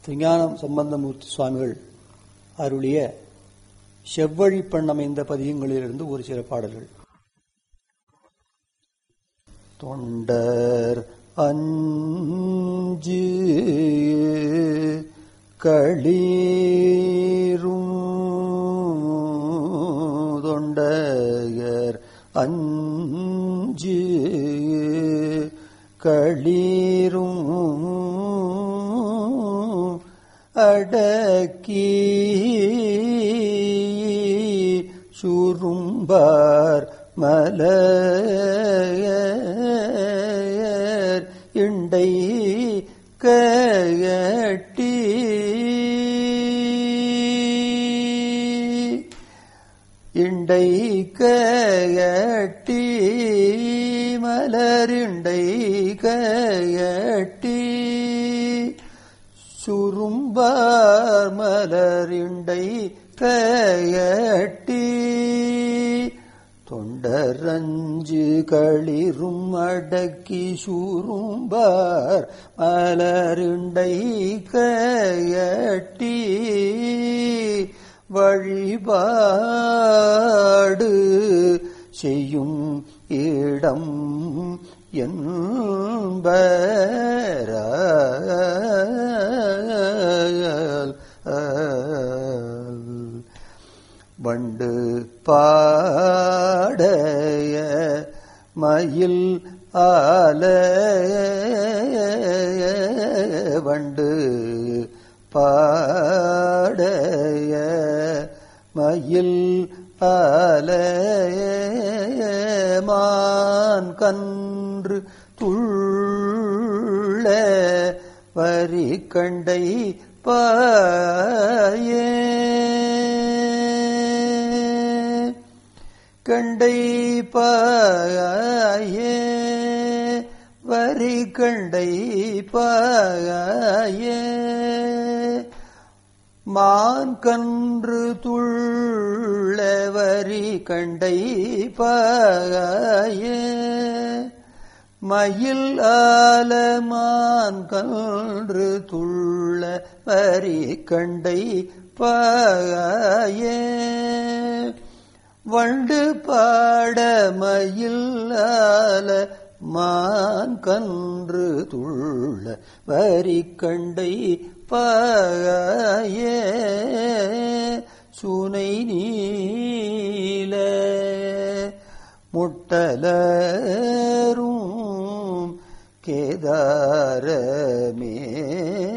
திருஞானம் சம்பந்தமூர்த்தி சுவாமிகள் அருளிய செவ்வழி பண்ணமைந்த பதியங்களிலிருந்து ஒரு சில பாடல்கள். தொண்டர் அஞ்சு களீரும் தொண்டர் அஞ்சு களீரும் அடக்கி சுரும்பார் மலையர் இண்டை கயட்டி இண்டை கயட்டி மலரிண்டை கயட்டி சுரும்பார் மலரிண்டை கயட்டி தொண்டரஞ்சு களிரும் அடக்கி சுரும்பார் மலரிண்டை கயட்டி வழிபாடு செய்யும் இடம் என்பரால் வண்டு பாடைய மயில் ஆலய வண்டு பாடைய மயில் ஆலயமான் கன்று துள்ள வரி கண்டை பாயே கண்டை பாயே வரி கண்டை பாயே மான் கன்று துள்ள வரி கண்டை பாயே மயில் ஆலமான் கன்று துள்ள வரி கண்டை பாயே வண்டு பாட மயில் ஆல மான் கன்று துள்ள வரி கண்டை பாயே சுனை நீல முட்டலரும் கேதாரமே